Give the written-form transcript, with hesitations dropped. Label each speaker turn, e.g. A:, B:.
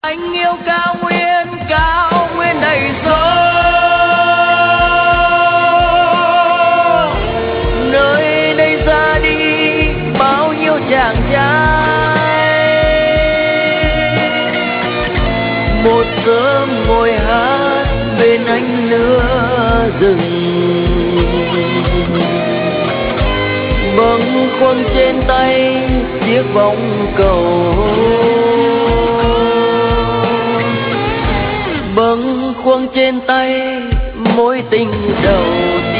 A: Anh yêu cao nguyên đầy gió, nơi đây ra đi bao nhiêu chàng trai. Một sớm ngồi hát bên anh lửa rừng, bâng khuâng trên tay chiếc vòng cầu, bâng khuâng trên tay mối tình đầu tiên.